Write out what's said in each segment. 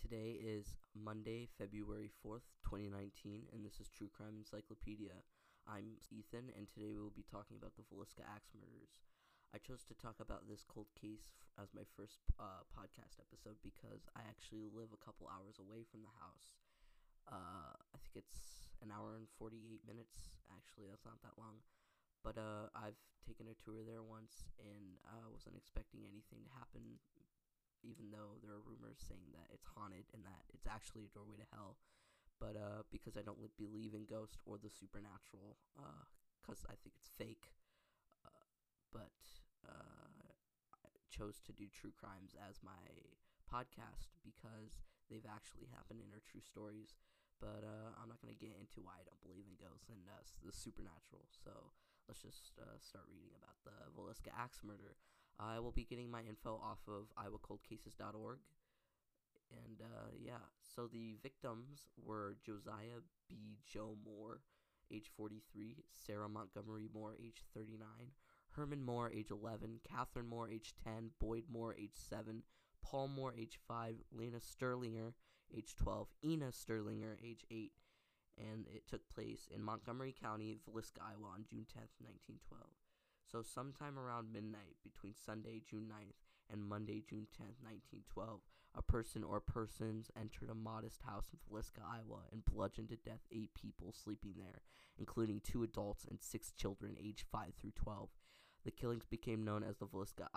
Today is Monday, February 4th, 2019, and this is True Crime Encyclopedia. I'm Ethan, and today we will be talking about the Villisca Axe murders. I chose to talk about this cold case as my first podcast episode because I actually live a couple hours away from the house. I think it's an hour and 48 minutes. Actually, that's not that long. But I've taken a tour there once, and I wasn't expecting anything to happen, even though there are rumors saying that it's haunted and that it's actually a doorway to hell. But because I don't believe in ghosts or the supernatural, because I think it's fake, I chose to do true crimes as my podcast because they've actually happened and are true stories. But I'm not going to get into why I don't believe in ghosts and the supernatural. So let's just start reading about the Villisca Axe murder. I will be getting my info off of iowacoldcases.org. And so the victims were Josiah B. Joe Moore, age 43, Sarah Montgomery Moore, age 39, Herman Moore, age 11, Catherine Moore, age 10, Boyd Moore, age 7, Paul Moore, age 5, Lena Sterlinger, age 12, Ina Sterlinger, age 8, and it took place in Montgomery County, Villisca, Iowa on June 10th, 1912. So sometime around midnight between Sunday, June 9th and Monday, June 10th, 1912, a person or persons entered a modest house in Villisca, Iowa, and bludgeoned to death 8 people sleeping there, including 2 adults and 6 children aged 5 through 12. The killings became known as the Villisca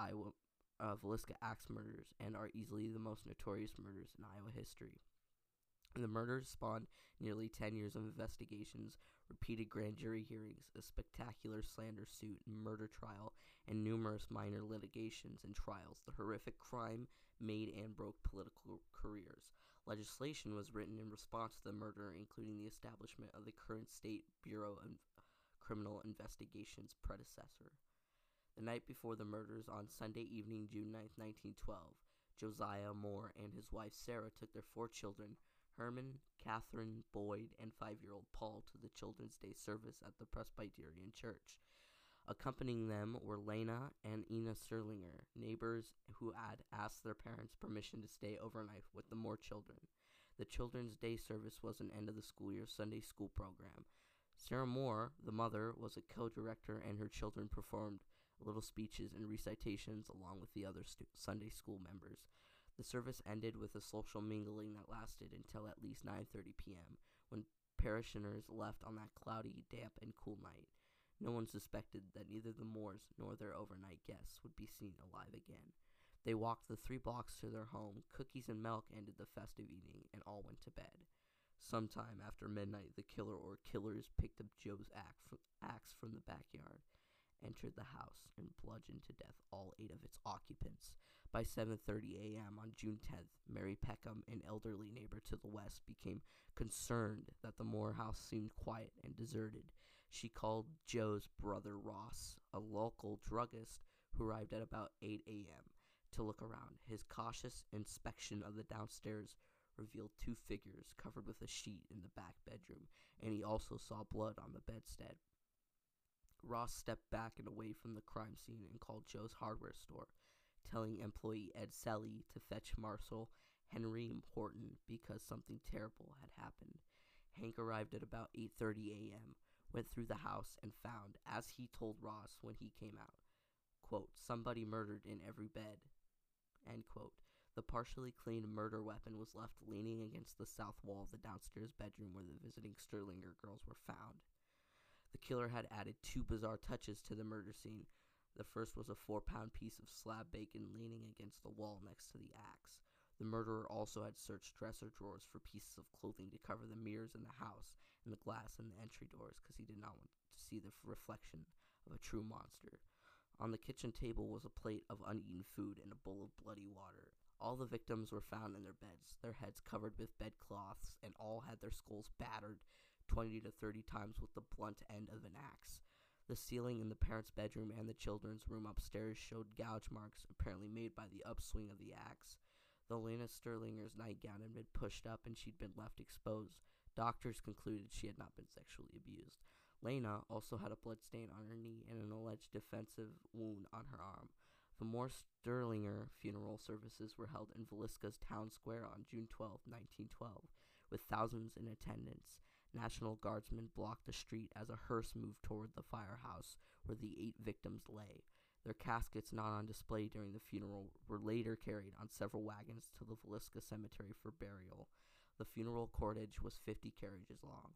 Axe murders and are easily the most notorious murders in Iowa history. The murders spawned nearly 10 years of investigations, repeated grand jury hearings, a spectacular slander suit, murder trial, and numerous minor litigations and trials. The horrific crime made and broke political careers. Legislation was written in response to the murder, including the establishment of the current State Bureau of Criminal Investigation's predecessor. The night before the murders, on Sunday evening, June 9, 1912, Josiah Moore and his wife Sarah took their 4 children, Herman, Catherine, Boyd, and 5-year-old Paul, to the Children's Day service at the Presbyterian Church. Accompanying them were Lena and Ina Sterlinger, neighbors who had asked their parents' permission to stay overnight with the Moore children. The Children's Day service was an end-of-the-school-year Sunday school program. Sarah Moore, the mother, was a co-director, and her children performed little speeches and recitations along with the other Sunday school members. The service ended with a social mingling that lasted until at least 9:30 p.m., when parishioners left on that cloudy, damp, and cool night. No one suspected that neither the Moores nor their overnight guests would be seen alive again. They walked the 3 blocks to their home, cookies and milk ended the festive evening, and all went to bed. Sometime after midnight, the killer or killers picked up Joe's axe from the backyard, entered the house, and bludgeoned to death all 8 of its occupants. By 7:30 a.m. on June 10th, Mary Peckham, an elderly neighbor to the west, became concerned that the Moore house seemed quiet and deserted. She called Joe's brother Ross, a local druggist who arrived at about 8 a.m., to look around. His cautious inspection of the downstairs revealed 2 figures covered with a sheet in the back bedroom, and he also saw blood on the bedstead. Ross stepped back and away from the crime scene and called Joe's hardware store, telling employee Ed Selly to fetch Marshal Henry Horton because something terrible had happened. Hank arrived at about 8:30 a.m., went through the house, and found, as he told Ross when he came out, quote, "somebody murdered in every bed," end quote. The partially cleaned murder weapon was left leaning against the south wall of the downstairs bedroom where the visiting Sterlinger girls were found. The killer had added 2 bizarre touches to the murder scene. The first was a 4-pound piece of slab bacon leaning against the wall next to the axe. The murderer also had searched dresser drawers for pieces of clothing to cover the mirrors in the house and the glass in the entry doors because he did not want to see the reflection of a true monster. On the kitchen table was a plate of uneaten food and a bowl of bloody water. All the victims were found in their beds, their heads covered with bedcloths, and all had their skulls battered 20 to 30 times with the blunt end of an axe. The ceiling in the parents' bedroom and the children's room upstairs showed gouge marks apparently made by the upswing of the axe. Though Lena Sterlinger's nightgown had been pushed up and she'd been left exposed, doctors concluded she had not been sexually abused. Lena also had a blood stain on her knee and an alleged defensive wound on her arm. The Morse Sterlinger funeral services were held in Villisca's town square on June 12, 1912, with thousands in attendance. National Guardsmen blocked the street as a hearse moved toward the firehouse where the 8 victims lay. Their caskets, not on display during the funeral, were later carried on several wagons to the Villisca Cemetery for burial. The funeral cortege was 50 carriages long.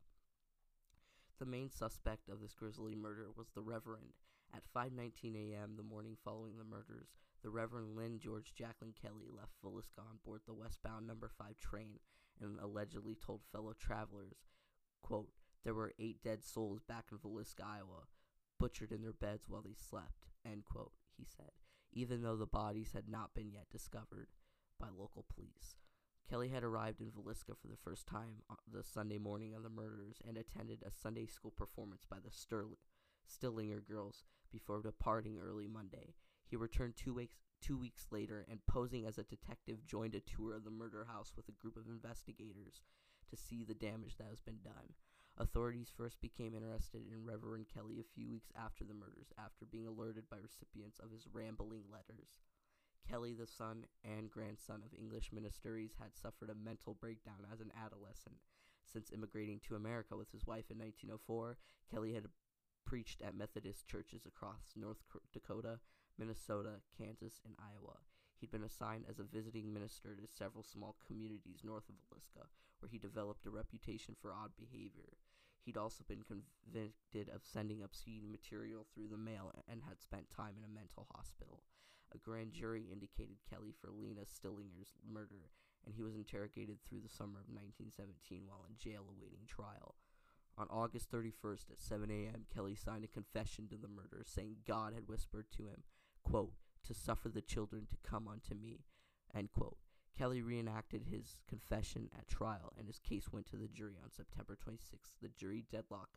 The main suspect of this grisly murder was the Reverend. At 5:19 a.m. the morning following the murders, the Reverend Lynn George Jacqueline Kelly left Villisca on board the westbound number 5 train and allegedly told fellow travelers, quote, "There were 8 dead souls back in Villisca, Iowa, butchered in their beds while they slept," end quote, he said, even though the bodies had not been yet discovered by local police. Kelly had arrived in Villisca for the first time on the Sunday morning of the murders and attended a Sunday school performance by the Stillinger girls before departing early Monday. He returned 2 weeks later and, posing as a detective, joined a tour of the murder house with a group of investigators to see the damage that has been done. Authorities first became interested in Reverend Kelly a few weeks after the murders, after being alerted by recipients of his rambling letters. Kelly, the son and grandson of English ministers, had suffered a mental breakdown as an adolescent. Since immigrating to America with his wife in 1904, Kelly had preached at Methodist churches across North Dakota, Minnesota, Kansas, and Iowa. He'd been assigned as a visiting minister to several small communities north of Villisca, where he developed a reputation for odd behavior. He'd also been convicted of sending obscene material through the mail and had spent time in a mental hospital. A grand jury indicated Kelly for Lena Stillinger's murder, and he was interrogated through the summer of 1917 while in jail awaiting trial. On August 31st at 7 a.m., Kelly signed a confession to the murder, saying God had whispered to him, quote, "to suffer the children to come unto me," end quote. Kelly reenacted his confession at trial, and his case went to the jury on September 26th. The jury deadlocked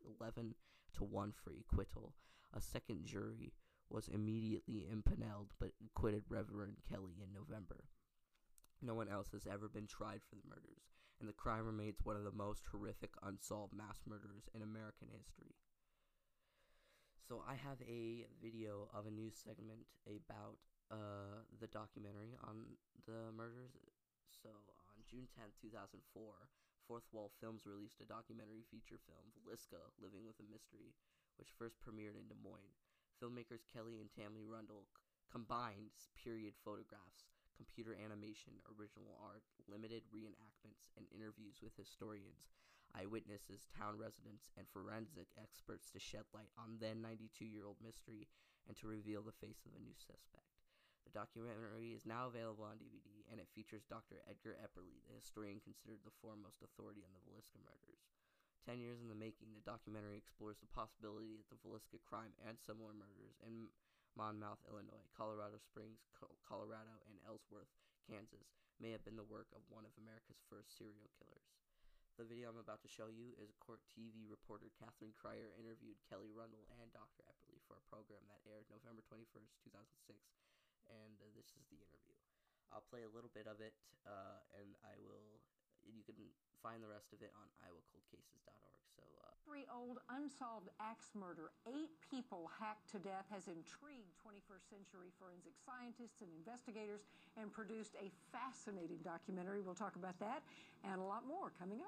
11-1 for acquittal. A second jury was immediately impaneled, but acquitted Reverend Kelly in November. No one else has ever been tried for the murders, and the crime remains one of the most horrific unsolved mass murders in American history. So I have a video of a news segment about the documentary on the murders. So on June 10th, 2004, Fourth Wall Films released a documentary feature film, Villisca, Living with a Mystery, which first premiered in Des Moines. Filmmakers Kelly and Tammy Rundle combined period photographs, computer animation, original art, limited reenactments, and interviews with historians, eyewitnesses, town residents, and forensic experts to shed light on then 92-year-old mystery and to reveal the face of a new suspect. The documentary is now available on DVD, and it features Dr. Edgar Epperly, the historian considered the foremost authority on the Villisca murders. 10 years in the making, the documentary explores the possibility that the Villisca crime and similar murders in Monmouth, Illinois, Colorado Springs, Colorado, and Ellsworth, Kansas, may have been the work of one of America's first serial killers. The video I'm about to show you is Court TV reporter Catherine Cryer interviewed Kelly Rundle and Dr. Epperly for a program that aired November 21st, 2006, and this is the interview. I'll play a little bit of it, and you can find the rest of it on iowacoldcases.org. So, 3-old unsolved axe murder, 8 people hacked to death, has intrigued 21st century forensic scientists and investigators and produced a fascinating documentary. We'll talk about that and a lot more coming up.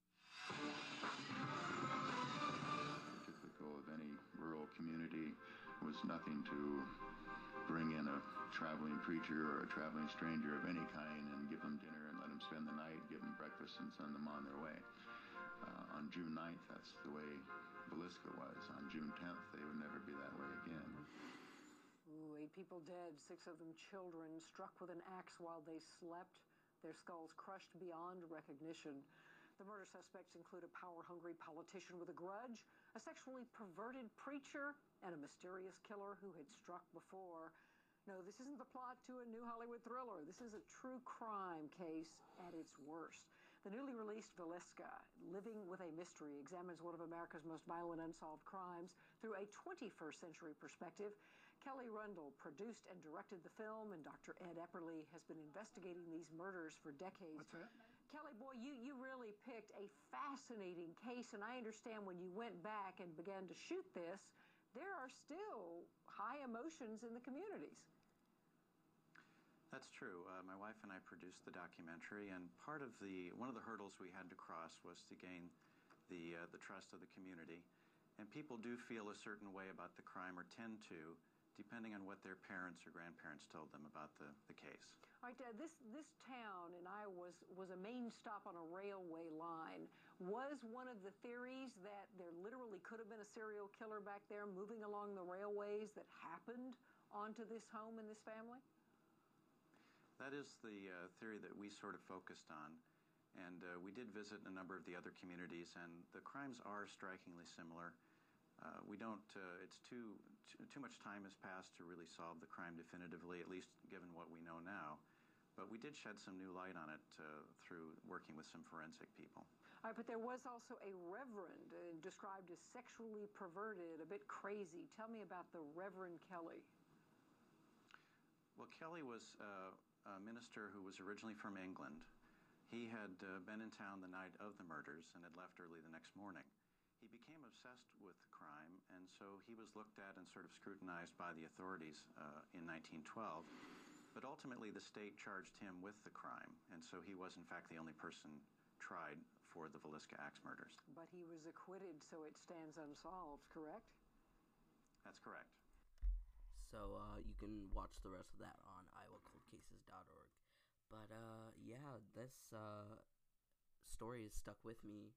Typical of any rural community was nothing to bring in a traveling preacher or a traveling stranger of any kind and give them dinner and let them spend the night, give them breakfast, and send them on their way. On June 9th, that's the way Villisca was. On June 10th, they would never be that way again. 8 people dead, 6 of them children, struck with an axe while they slept, their skulls crushed beyond recognition. The murder suspects include a power-hungry politician with a grudge, a sexually perverted preacher, and a mysterious killer who had struck before. No, this isn't the plot to a new Hollywood thriller. This is a true crime case at its worst. The newly released Villisca, Living with a Mystery, examines one of America's most violent unsolved crimes through a 21st century perspective. Kelly Rundle produced and directed the film, and Dr. Ed Epperly has been investigating these murders for decades. What's that? Kelly, boy, you really picked a fascinating case, and I understand when you went back and began to shoot this, there are still high emotions in the communities. That's true. My wife and I produced the documentary, and one of the hurdles we had to cross was to gain the trust of the community. And people do feel a certain way about the crime, or tend to, depending on what their parents or grandparents told them about the case. All right, this town in Iowa was a main stop on a railway line. Was one of the theories that there literally could have been a serial killer back there moving along the railways that happened onto this home and this family? That is the theory that we sort of focused on. And we did visit a number of the other communities, and the crimes are strikingly similar. We don't, it's too much time has passed to really solve the crime definitively, at least given what we know now. But we did shed some new light on it through working with some forensic people. All right, but there was also a reverend described as sexually perverted, a bit crazy. Tell me about the Reverend Kelly. Well, Kelly was a minister who was originally from England. He had been in town the night of the murders and had left early the next morning. He became obsessed with the crime, and so he was looked at and sort of scrutinized by the authorities in 1912. But ultimately, the state charged him with the crime, and so he was, in fact, the only person tried for the Villisca Axe murders. But he was acquitted, so it stands unsolved, correct? That's correct. So you can watch the rest of that on iowacoldcases.org. But yeah, this story has stuck with me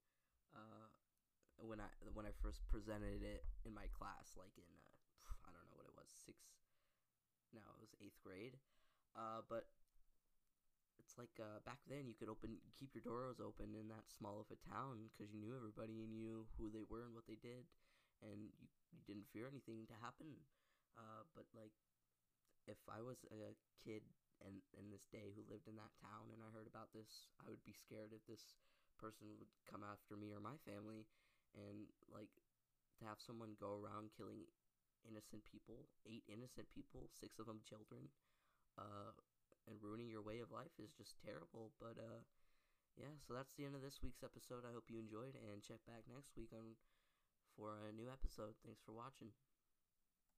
when I first presented it in my class, like in I don't know what it was, it was 8th grade. But it's like back then you could keep your doors open in that small of a town because you knew everybody, you knew who they were and what they did, and you didn't fear anything to happen. But like, if I was a kid in this day who lived in that town and I heard about this, I would be scared if this person would come after me or my family. And like, to have someone go around killing innocent people, 8 innocent people, 6 of them children, and ruining your way of life is just terrible. But yeah, so that's the end of this week's episode. I hope you enjoyed, and check back next week for a new episode. Thanks for watching.